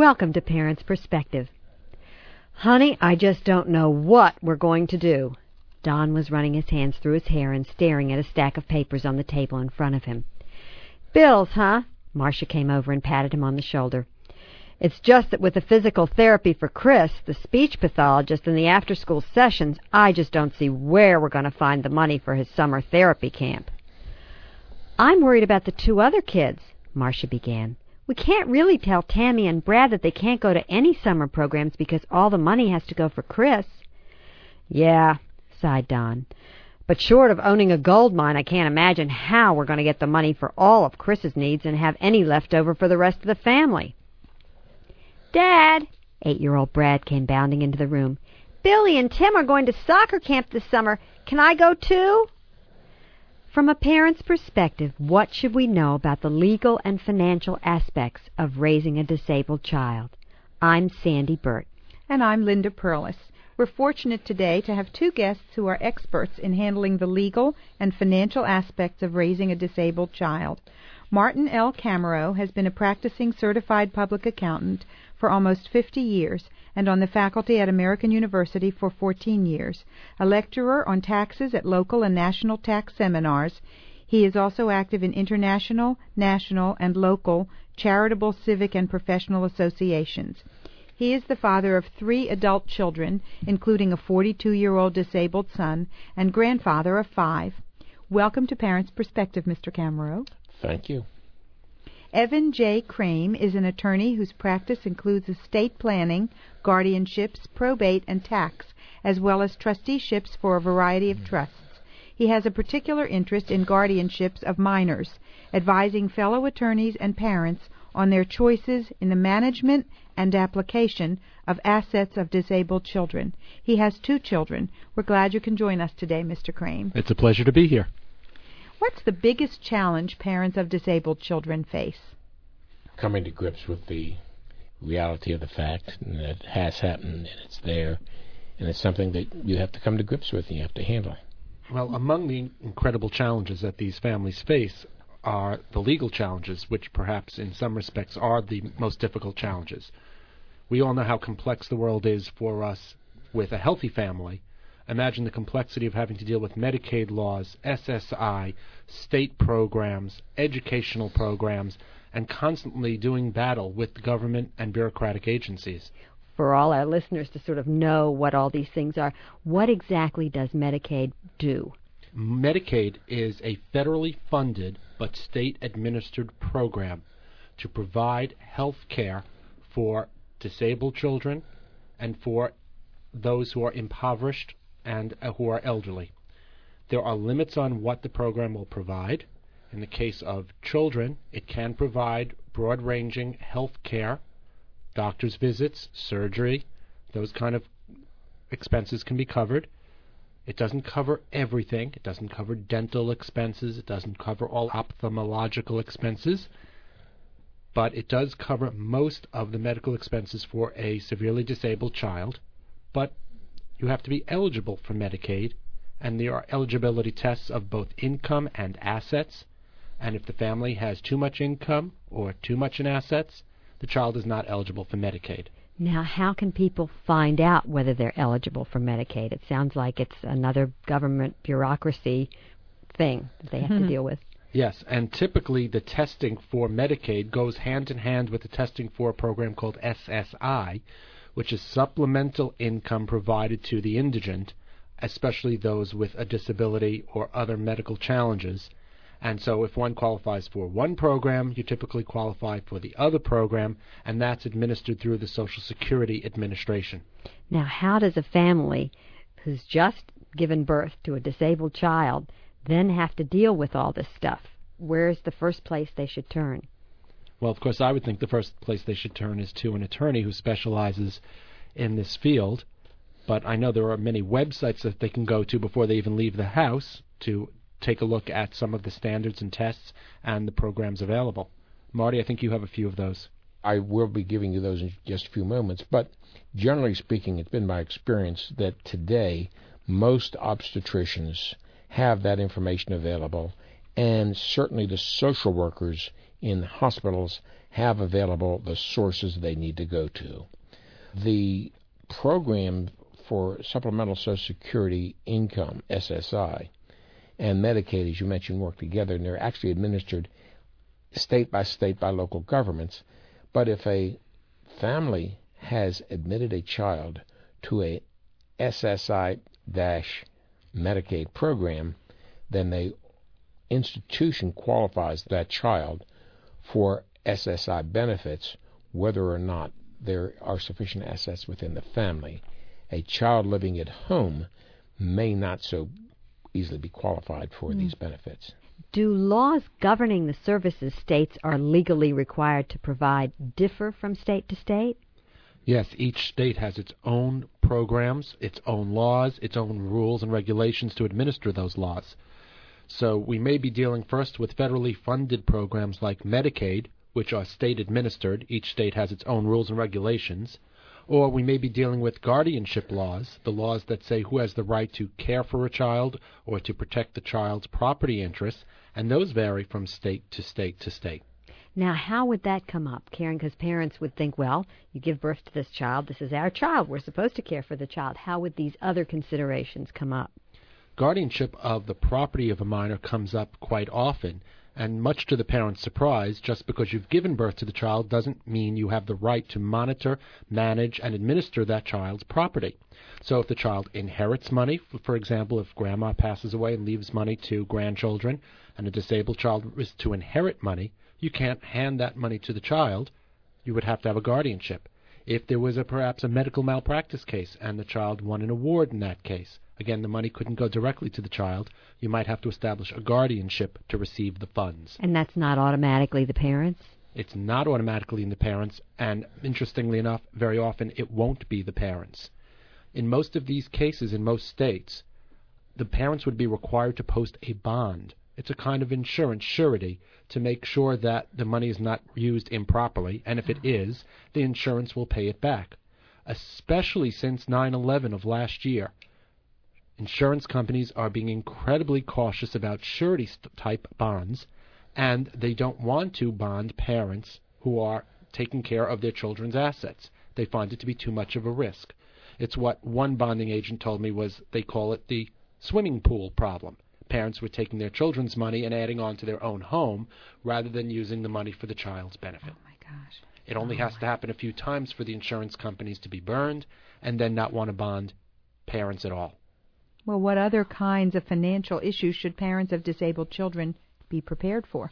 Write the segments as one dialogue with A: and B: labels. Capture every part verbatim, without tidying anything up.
A: Welcome to Parents' Perspective. Honey, I just don't know what we're going to do. Don was running his hands through his hair and staring at a stack of papers on the table in front of him. Bills, huh? Marcia came over and patted him on the shoulder. It's just that with the physical therapy for Chris, the speech pathologist, and the after-school sessions, I just don't see where we're going to find the money for his summer therapy camp. I'm worried about the two other kids, Marcia began. We can't really tell Tammy and Brad that they can't go to any summer programs because all the money has to go for Chris. Yeah, sighed Don. But short of owning a gold mine, I can't imagine how we're going to get the money for all of Chris's needs and have any left over for the rest of the family. Dad, eight-year-old Brad came bounding into the room. Billy and Tim are going to soccer camp this summer. Can I go too? From a parent's perspective, what should we know about the legal and financial aspects of raising a disabled child? I'm Sandy Burt.
B: And I'm Linda Perlis. We're fortunate today to have two guests who are experts in handling the legal and financial aspects of raising a disabled child. Martin L. Camero has been a practicing certified public accountant for almost fifty years and on the faculty at American University for fourteen years. A lecturer on taxes at local and national tax seminars, he is also active in international, national, and local charitable, civic, and professional associations. He is the father of three adult children, including a forty-two-year-old disabled son, and grandfather of five. Welcome to Parents' Perspective, Mister Camero.
C: Thank you.
B: Evan J. Crame is an attorney whose practice includes estate planning, guardianships, probate, and tax, as well as trusteeships for a variety of trusts. He has a particular interest in guardianships of minors, advising fellow attorneys and parents on their choices in the management and application of assets of disabled children. He has two children. We're glad you can join us today, Mister Crane.
D: It's a pleasure to be here.
B: What's the biggest challenge parents of disabled children face?
C: Coming to grips with the reality of the fact that it has happened and it's there, and it's something that you have to come to grips with and you have to handle.
D: Well, among the incredible challenges that these families face are the legal challenges, which perhaps in some respects are the most difficult challenges. We all know how complex the world is for us with a healthy family. Imagine the complexity of having to deal with Medicaid laws, S S I, state programs, educational programs, and constantly doing battle with the government and bureaucratic agencies.
A: For all our listeners to sort of know what all these things are, what exactly does Medicaid do?
D: Medicaid is a federally funded but state-administered program to provide health care for disabled children and for those who are impoverished and uh, who are elderly. There are limits on what the program will provide. In the case of children, it can provide broad-ranging health care, doctor's visits, surgery, those kind of expenses can be covered. It doesn't cover everything. It doesn't cover dental expenses. It doesn't cover all ophthalmological expenses. But it does cover most of the medical expenses for a severely disabled child. But you have to be eligible for Medicaid, and there are eligibility tests of both income and assets. And if the family has too much income or too much in assets, the child is not eligible for Medicaid.
A: Now, how can people find out whether they're eligible for Medicaid? It sounds like it's another government bureaucracy thing that they have
B: Mm-hmm.
A: to deal with.
D: Yes, and typically the testing for Medicaid goes hand in hand with the testing for a program called S S I, which is supplemental income provided to the indigent, especially those with a disability or other medical challenges. And so if one qualifies for one program, you typically qualify for the other program, and that's administered through the Social Security Administration.
A: Now, how does a family who's just given birth to a disabled child then have to deal with all this stuff? Where's the first place they should turn?
D: Well, of course, I would think the first place they should turn is to an attorney who specializes in this field. But I know there are many websites that they can go to before they even leave the house to take a look at some of the standards and tests and the programs available. Marty, I think you have a few of those.
C: I will be giving you those in just a few moments, but generally speaking, it's been my experience that today most obstetricians have that information available, and certainly the social workers in hospitals have available the sources they need to go to. The program for Supplemental Social Security Income, S S I, and Medicaid, as you mentioned, work together, and they're actually administered state by state by local governments. But if a family has admitted a child to a S S I-Medicaid program, then the institution qualifies that child for S S I benefits, whether or not there are sufficient assets within the family. A child living at home may not so easily be qualified for mm. these benefits.
A: Do laws governing the services states are legally required to provide differ from state to state?
D: Yes, each state has its own programs, its own laws, its own rules and regulations to administer those laws. So we may be dealing first with federally funded programs like Medicaid, which are state administered. Each state has its own rules and regulations. Or we may be dealing with guardianship laws, the laws that say who has the right to care for a child or to protect the child's property interests, and those vary from state to state to state.
A: Now, how would that come up, Karen? Because parents would think, well, you give birth to this child, this is our child, we're supposed to care for the child. How would these other considerations come up?
D: Guardianship of the property of a minor comes up quite often, and much to the parent's surprise, just because you've given birth to the child doesn't mean you have the right to monitor, manage, and administer that child's property. So if the child inherits money, for example, if grandma passes away and leaves money to grandchildren, and a disabled child is to inherit money, you can't hand that money to the child. You would have to have a guardianship. If there was a perhaps a medical malpractice case and the child won an award in that case, again, the money couldn't go directly to the child. You might have to establish a guardianship to receive the funds.
A: And that's not automatically the parents?
D: It's not automatically in the parents, and interestingly enough, very often it won't be the parents. In most of these cases, in most states, the parents would be required to post a bond. It's a kind of insurance, surety, to make sure that the money is not used improperly, and if it is, the insurance will pay it back. Especially since nine eleven of last year, insurance companies are being incredibly cautious about surety-type bonds, and they don't want to bond parents who are taking care of their children's assets. They find it to be too much of a risk. It's what one bonding agent told me was they call it the swimming pool problem. Parents were taking their children's money and adding on to their own home rather than using the money for the child's benefit.
B: Oh, my gosh.
D: It only
B: oh
D: has to happen a few times for the insurance companies to be burned and then not want to bond parents at all.
B: Well, what other kinds of financial issues should parents of disabled children be prepared for?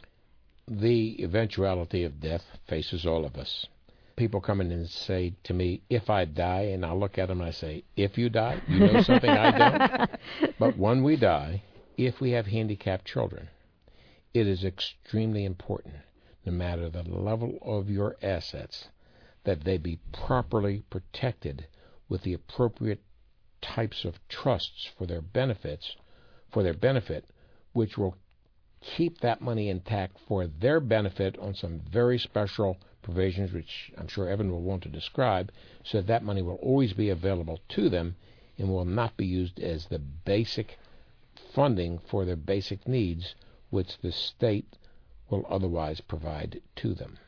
C: The eventuality of death faces all of us. People come in and say to me, if I die, and I'll look at them and I say, if you die, you know something I don't. But when we die, if we have handicapped children, it is extremely important, no matter the level of your assets, that they be properly protected with the appropriate types of trusts for their benefits, for their benefit, which will keep that money intact for their benefit on some very special provisions, which I'm sure Evan will want to describe, so that that money will always be available to them and will not be used as the basic funding for their basic needs, which the state will otherwise provide to them.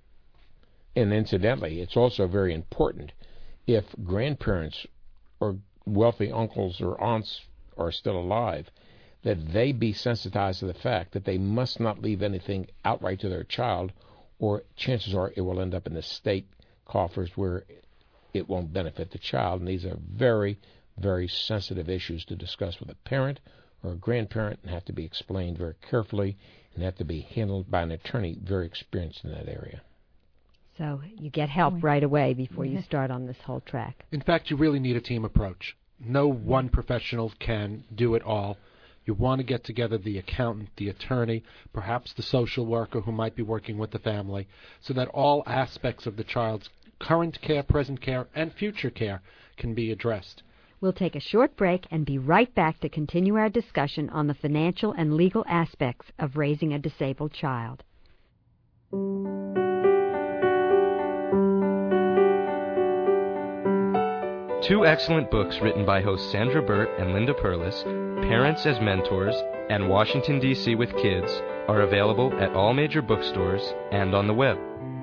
C: And incidentally, it's also very important if grandparents or wealthy uncles or aunts are still alive, that they be sensitized to the fact that they must not leave anything outright to their child, or chances are it will end up in the state coffers where it won't benefit the child. And these are very, very sensitive issues to discuss with a parent or a grandparent, and have to be explained very carefully and have to be handled by an attorney very experienced in that area.
A: So you get help right away before you start on this whole track.
D: In fact, you really need a team approach. No one professional can do it all. You want to get together the accountant, the attorney, perhaps the social worker who might be working with the family, so that all aspects of the child's current care, present care, and future care can be addressed.
A: We'll take a short break and be right back to continue our discussion on the financial and legal aspects of raising a disabled child.
E: Two excellent books written by hosts Sandra Burt and Linda Perlis, Parents as Mentors and Washington, D C with Kids are available at all major bookstores and on the web.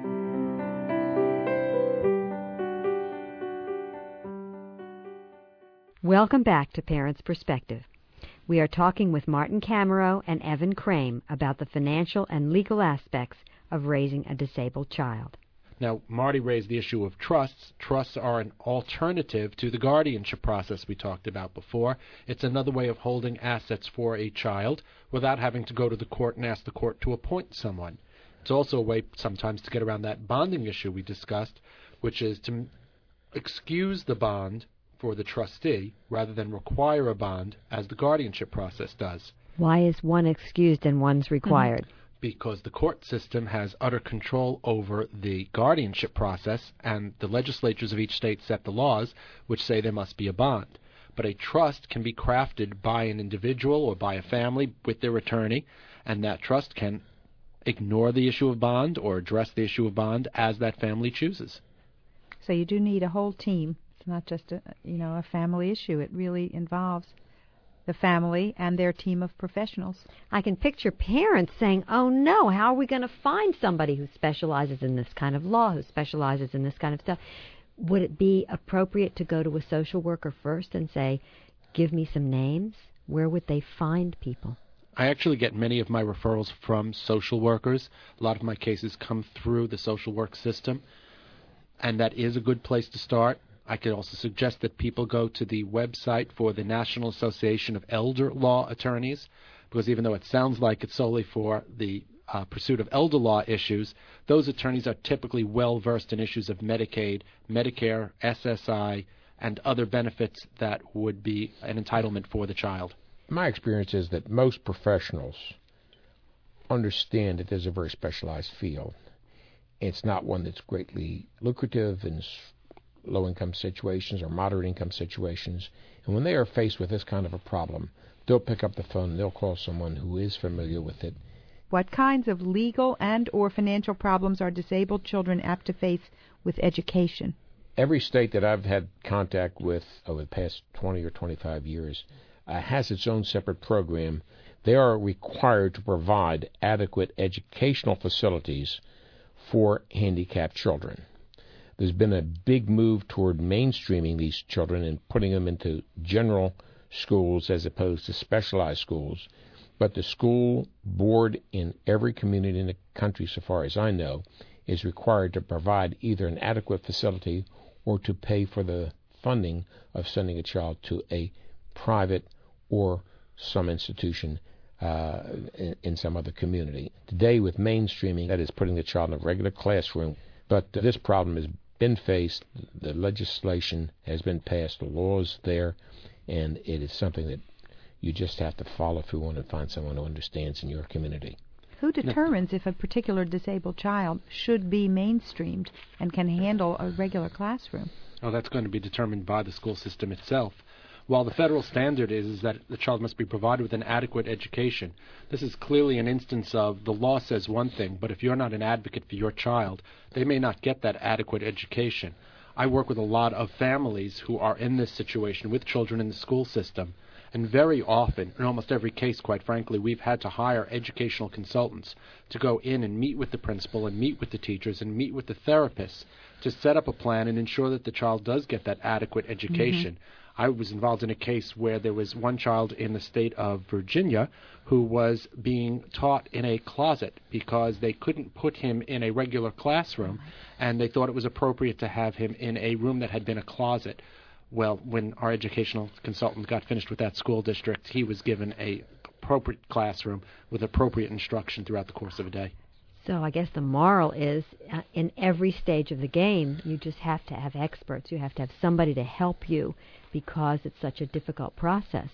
A: Welcome back to Parents' Perspective. We are talking with Martin Camero and Evan Crame about the financial and legal aspects of raising a disabled child.
D: Now, Marty raised the issue of trusts. Trusts are an alternative to the guardianship process we talked about before. It's another way of holding assets for a child without having to go to the court and ask the court to appoint someone. It's also a way sometimes to get around that bonding issue we discussed, which is to excuse the bond for the trustee rather than require a bond as the guardianship process does.
A: Why is one excused and one's required?
D: Mm-hmm. Because the court system has utter control over the guardianship process, and the legislatures of each state set the laws which say there must be a bond. But a trust can be crafted by an individual or by a family with their attorney, and that trust can ignore the issue of bond or address the issue of bond as that family chooses.
B: So you do need a whole team. It's not just a, you know, a family issue. It really involves the family and their team of professionals.
A: I can picture parents saying, oh no, how are we going to find somebody who specializes in this kind of law, who specializes in this kind of stuff? Would it be appropriate to go to a social worker first and say, give me some names? Where would they find people?
D: I actually get many of my referrals from social workers. A lot of my cases come through the social work system, and that is a good place to start. I could also suggest that people go to the website for the National Association of Elder Law Attorneys, because even though it sounds like it's solely for the uh, pursuit of elder law issues, those attorneys are typically well-versed in issues of Medicaid, Medicare, S S I, and other benefits that would be an entitlement for the child.
C: My experience is that most professionals understand that there's a very specialized field. It's not one that's greatly lucrative in low-income situations or moderate-income situations. And when they are faced with this kind of a problem, they'll pick up the phone and they'll call someone who is familiar with it.
B: What kinds of legal and or financial problems are disabled children apt to face with education?
C: Every state that I've had contact with over the past twenty or twenty-five years uh, has its own separate program. They are required to provide adequate educational facilities for handicapped children. There's been a big move toward mainstreaming these children and putting them into general schools as opposed to specialized schools. But the school board in every community in the country, so far as I know, is required to provide either an adequate facility or to pay for the funding of sending a child to a private or some institution uh, in, in some other community. Today, with mainstreaming, that is putting the child in a regular classroom. But uh, this problem has been faced, the legislation has been passed, the law is there, and it is something that you just have to follow through on and find someone who understands in your community.
B: Who determines if a particular disabled child should be mainstreamed and can handle a regular classroom?
D: Oh, that's going to be determined by the school system itself. While the federal standard is, is that the child must be provided with an adequate education, this is clearly an instance of the law says one thing, but if you're not an advocate for your child, they may not get that adequate education. I work with a lot of families who are in this situation with children in the school system, and very often, in almost every case, quite frankly, we've had to hire educational consultants to go in and meet with the principal and meet with the teachers and meet with the therapists to set up a plan and ensure that the child does get that adequate education. Mm-hmm. I was involved in a case where there was one child in the state of Virginia who was being taught in a closet because they couldn't put him in a regular classroom, and they thought it was appropriate to have him in a room that had been a closet. Well, when our educational consultant got finished with that school district, he was given a appropriate classroom with appropriate instruction throughout the course of a day.
A: So I guess the moral is, uh, in every stage of the game, you just have to have experts. You have to have somebody to help you because it's such a difficult process.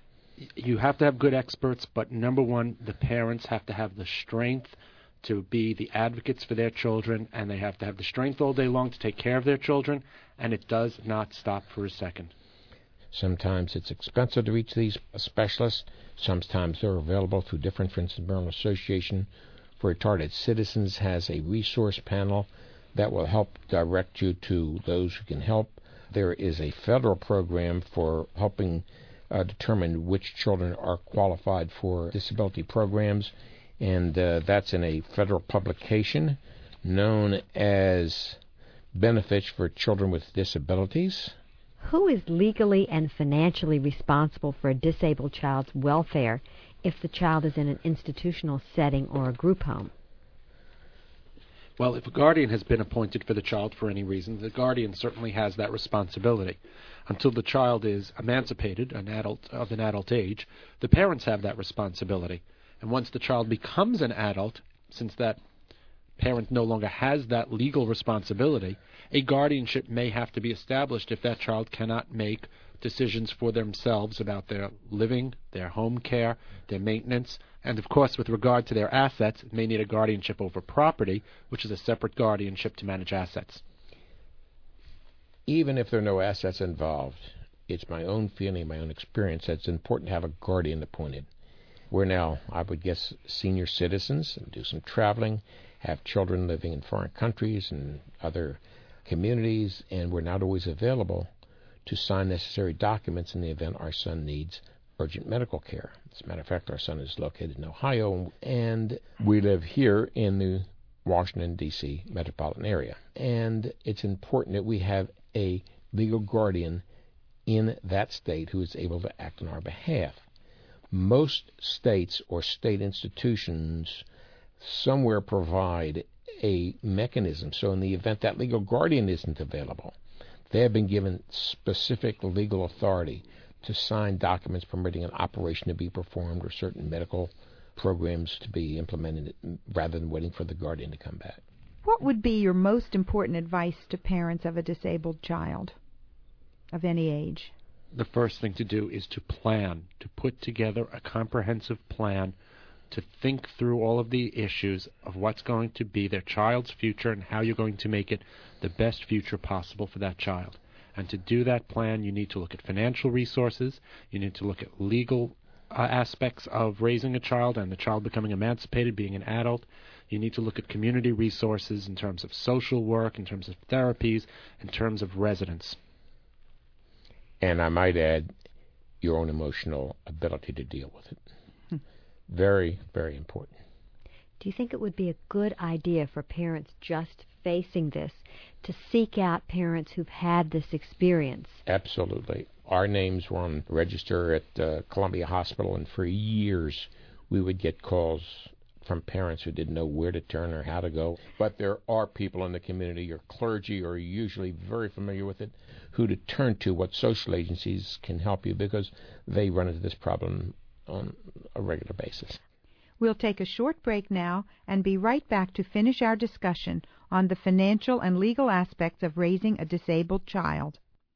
D: You have to have good experts, but number one, the parents have to have the strength to be the advocates for their children, and they have to have the strength all day long to take care of their children, and it does not stop for a second.
C: Sometimes it's expensive to reach these specialists. Sometimes they're available through different, for instance, Maryland Association for Retarded Citizens has a resource panel that will help direct you to those who can help. There is a federal program for helping uh, determine which children are qualified for disability programs, and uh, that's in a federal publication known as Benefits for Children with Disabilities.
A: Who is legally and financially responsible for a disabled child's welfare if the child is in an institutional setting or a group home?
D: Well, if a guardian has been appointed for the child for any reason, the guardian certainly has that responsibility. Until the child is emancipated, an adult of an adult age, the parents have that responsibility. And once the child becomes an adult, since that parent no longer has that legal responsibility, a guardianship may have to be established if that child cannot make decisions for themselves about their living, their home care, their maintenance, and of course with regard to their assets, it may need a guardianship over property, which is a separate guardianship to manage assets.
C: Even if there are no assets involved, it's my own feeling, my own experience, that it's important to have a guardian appointed. We're now, I would guess, senior citizens and do some traveling, have children living in foreign countries and other communities, and we're not always available to sign necessary documents in the event our son needs urgent medical care. As a matter of fact, our son is located in Ohio, and we live here in the Washington, D C metropolitan area. And it's important that we have a legal guardian in that state who is able to act on our behalf. Most states or state institutions somewhere provide a mechanism, so in the event that legal guardian isn't available, they have been given specific legal authority to sign documents permitting an operation to be performed or certain medical programs to be implemented rather than waiting for the guardian to come back.
B: What would be your most important advice to parents of a disabled child of any age?
D: The first thing to do is to plan, to put together a comprehensive plan, to think through all of the issues of what's going to be their child's future and how you're going to make it the best future possible for that child. And to do that plan, you need to look at financial resources, you need to look at legal uh, aspects of raising a child and the child becoming emancipated, being an adult. You need to look at community resources in terms of social work, in terms of therapies, in terms of residence.
C: And I might add, your own emotional ability to deal with it. Hmm. Very, very important.
A: Do you think it would be a good idea for parents just facing this to seek out parents who've had this experience?
C: Absolutely. Our names were on the register at uh, Columbia Hospital, and for years we would get calls from parents who didn't know where to turn or how to go. But there are people in the community, your clergy are usually very familiar with it, who to turn to, what social agencies can help you, because they run into this problem on a regular basis.
B: We'll take a short break now and be right back to finish our discussion on the financial and legal aspects of raising a disabled child.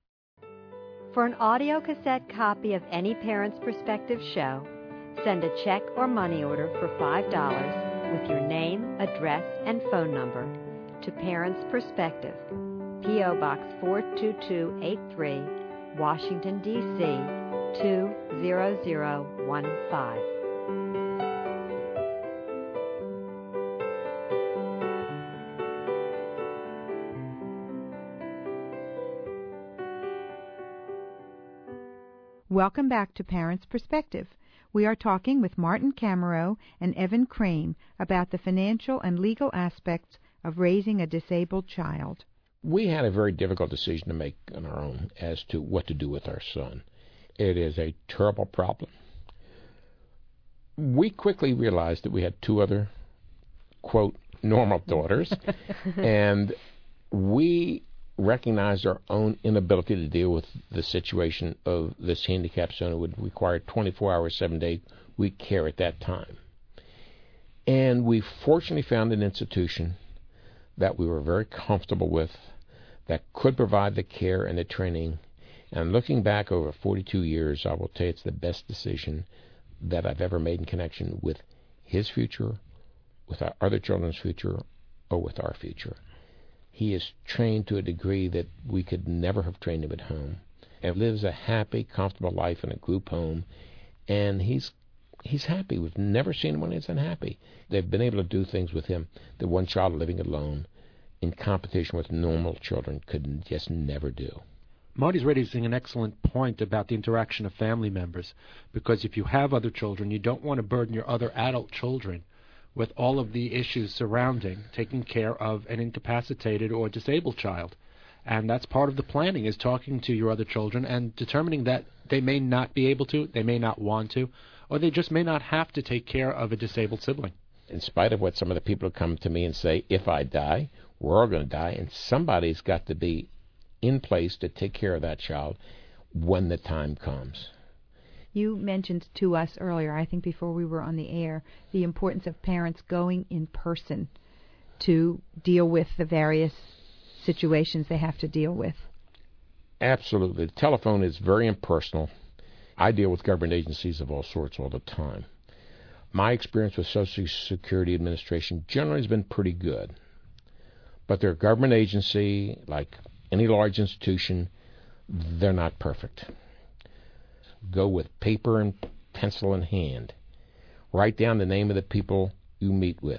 A: For an audio cassette copy of any Parents Perspective show, send a check or money order for five dollars with your name, address, and phone number to Parents Perspective, P O. Box four two two eight three, Washington, D C two zero zero one five.
B: Welcome back to Parents Perspective. We are talking with Martin Camero and Evan Crane about the financial and legal aspects of raising a disabled child.
C: We had a very difficult decision to make on our own as to what to do with our son. It is a terrible problem. We quickly realized that we had two other, quote, normal daughters, and we recognized our own inability to deal with the situation of this handicapped son who would require twenty-four hours, seven day week care at that time. And we fortunately found an institution that we were very comfortable with, that could provide the care and the training. And looking back over forty-two years, I will tell you it's the best decision that I've ever made in connection with his future, with our other children's future, or with our future. He is trained to a degree that we could never have trained him at home, and lives a happy, comfortable life in a group home, and he's he's happy. We've never seen him when he's unhappy. They've been able to do things with him that one child living alone in competition with normal children could just never do.
D: Marty's raising an excellent point about the interaction of family members, because if you have other children, you don't want to burden your other adult children with all of the issues surrounding taking care of an incapacitated or disabled child. And that's part of the planning, is talking to your other children and determining that they may not be able to, they may not want to, or they just may not have to take care of a disabled sibling.
C: In spite of what some of the people come to me and say, if I die, we're all going to die, and somebody's got to be in place to take care of that child when the time comes.
B: You mentioned to us earlier, I think before we were on the air, the importance of parents going in person to deal with the various situations they have to deal with.
C: Absolutely. The telephone is very impersonal. I deal with government agencies of all sorts all the time. My experience with Social Security Administration generally has been pretty good. But they're a government agency, like any large institution, they're not perfect. Go with paper and pencil in hand. Write down the name of the people you meet with.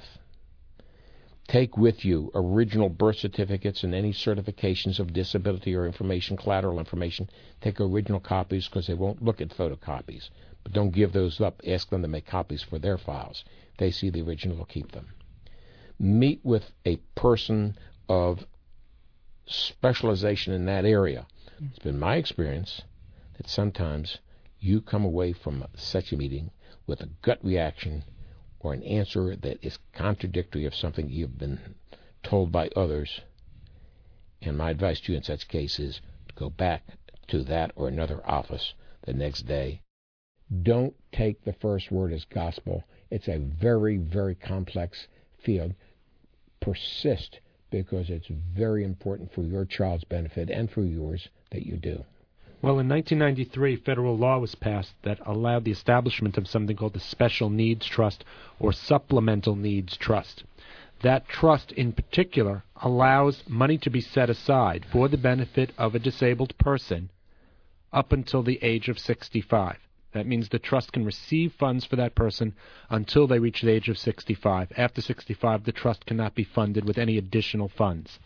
C: Take with you original birth certificates and any certifications of disability or information, collateral information. Take original copies, because they won't look at photocopies. But don't give those up. Ask them to make copies for their files. If they see the original, they'll keep them. Meet with a person of specialization in that area. Yes. It's been my experience that sometimes you come away from such a meeting with a gut reaction or an answer that is contradictory of something you've been told by others. And my advice to you in such cases, go back to that or another office the next day. Don't take the first word as gospel. It's a very, very complex field. Persist, because it's very important for your child's benefit and for yours that you do.
D: Well, in nineteen ninety-three, federal law was passed that allowed the establishment of something called the Special Needs Trust or Supplemental Needs Trust. That trust in particular allows money to be set aside for the benefit of a disabled person up until the age of sixty-five. That means the trust can receive funds for that person until they reach the age of sixty-five. After sixty-five, the trust cannot be funded with any additional funds.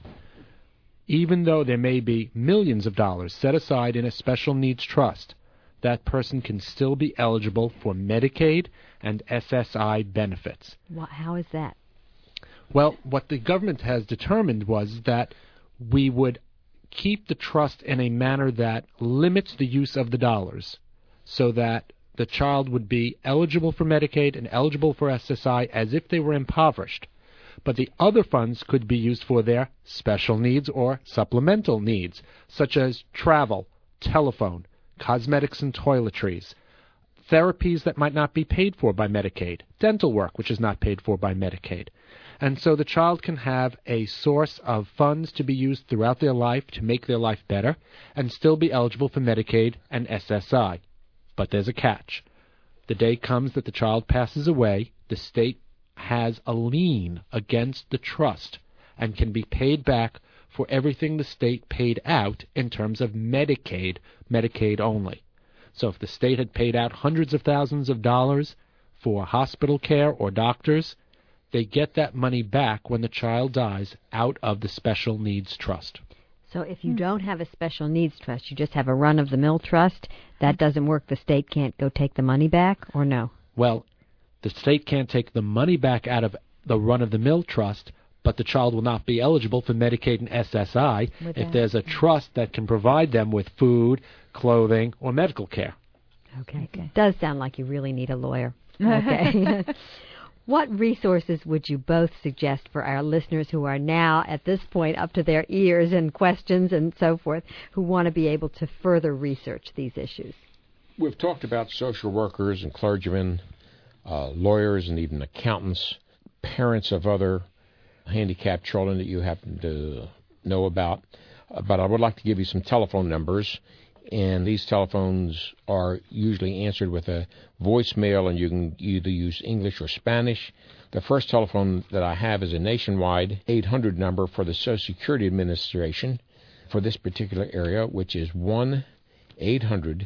D: Even though there may be millions of dollars set aside in a special needs trust, that person can still be eligible for Medicaid and S S I benefits.
A: What, how is that?
D: Well, what the government has determined was that we would keep the trust in a manner that limits the use of the dollars, so that the child would be eligible for Medicaid and eligible for S S I as if they were impoverished. But the other funds could be used for their special needs or supplemental needs, such as travel, telephone, cosmetics and toiletries, therapies that might not be paid for by Medicaid, dental work which is not paid for by Medicaid. And so the child can have a source of funds to be used throughout their life to make their life better and still be eligible for Medicaid and S S I. But there's a catch. The day comes that the child passes away, the state has a lien against the trust and can be paid back for everything the state paid out in terms of Medicaid, Medicaid only. So if the state had paid out hundreds of thousands of dollars for hospital care or doctors, they get that money back when the child dies out of the special needs trust.
A: So if you don't have a special needs trust, you just have a run-of-the-mill trust, that doesn't work? The state can't go take the money back, or no?
D: Well, the state can't take the money back out of the run-of-the-mill trust, but the child will not be eligible for Medicaid and S S I Without. if there's a trust that can provide them with food, clothing, or medical care.
A: Okay. okay. Does sound like you really need a lawyer. Okay. What resources would you both suggest for our listeners who are now, at this point, up to their ears in questions and so forth, who want to be able to further research these issues?
C: We've talked about social workers and clergymen, uh, lawyers and even accountants, parents of other handicapped children that you happen to know about. Uh, but I would like to give you some telephone numbers. And these telephones are usually answered with a voicemail, and you can either use English or Spanish. The first telephone that I have is a nationwide eight hundred number for the Social Security Administration for this particular area, which is one eight hundred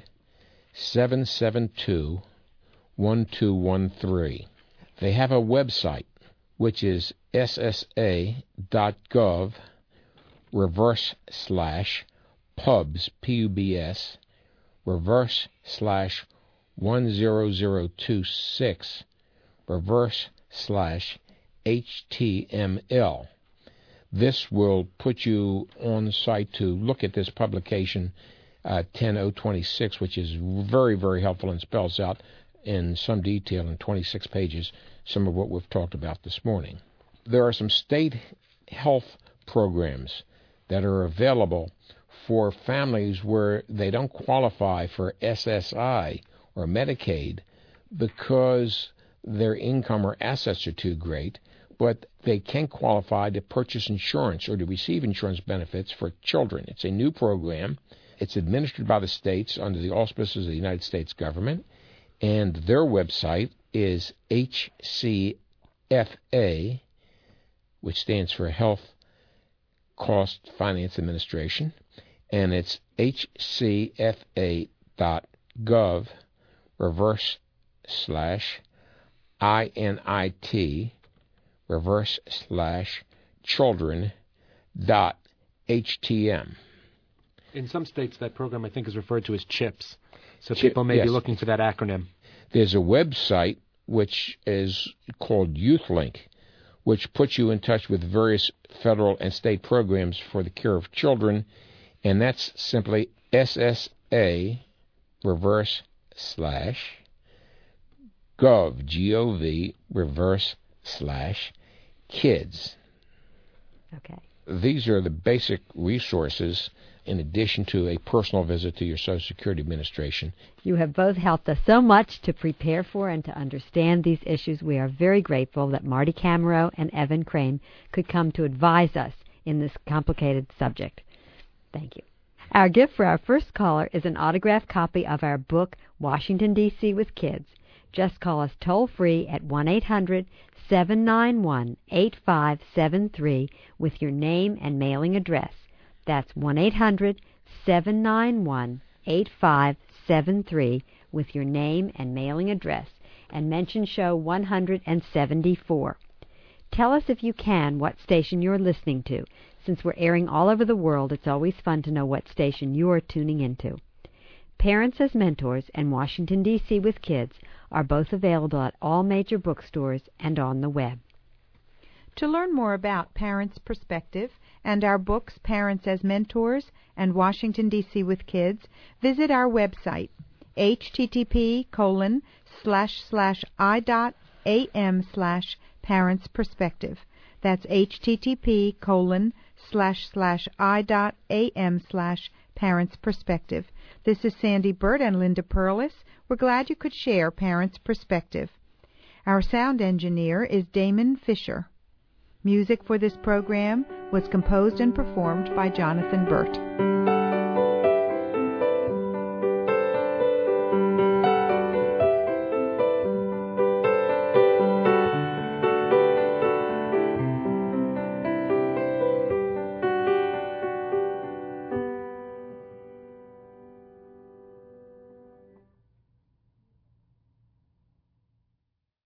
C: seven seven two one two one three. They have a website, which is S S A dot gov reverse slash pubs, P U B S, reverse slash one zero zero two six, reverse slash H T M L. This will put you on the site to look at this publication, uh, ten oh twenty-six, which is very, very helpful and spells out in some detail in twenty-six pages some of what we've talked about this morning. There are some state health programs that are available for families where they don't qualify for S S I or Medicaid because their income or assets are too great, but they can qualify to purchase insurance or to receive insurance benefits for children. It's a new program. It's administered by the states under the auspices of the United States government, and their website is H C F A, which stands for Health Cost Finance Administration, and it's H C F A dot gov reverse slash I N I T reverse slash children dot H T M.
D: In some states, that program, I think, is referred to as CHIPS. So
C: Chip,
D: people may
C: yes.
D: be looking for that acronym.
C: There's a website which is called YouthLink, which puts you in touch with various federal and state programs for the care of children, and that's simply S S A reverse slash gov, G O V, reverse slash kids.
A: Okay.
C: These are the basic resources in addition to a personal visit to your Social Security Administration.
A: You have both helped us so much to prepare for and to understand these issues. We are very grateful that Marty Camero and Evan Crane could come to advise us in this complicated subject. Thank you. Our gift for our first caller is an autographed copy of our book, Washington, D C with Kids. Just call us toll-free at one eight hundred seven nine one eight five seven three with your name and mailing address. That's one eight hundred seven nine one eight five seven three with your name and mailing address, and mention show one hundred seventy-four. Tell us, if you can, what station you're listening to. Since we're airing all over the world, it's always fun to know what station you're tuning into. Parents as Mentors and Washington, D C with Kids are both available at all major bookstores and on the web.
B: To learn more about Parents' Perspective and our books Parents as Mentors and Washington, D C with Kids, visit our website, http colon slash slash i dot am slash Parents' Perspective. That's http colon slash slash i dot am slash Parents' Perspective. This is Sandy Burt and Linda Perlis. We're glad you could share Parents' Perspective. Our sound engineer is Damon Fisher. Music for this program was composed and performed by Jonathan Burt.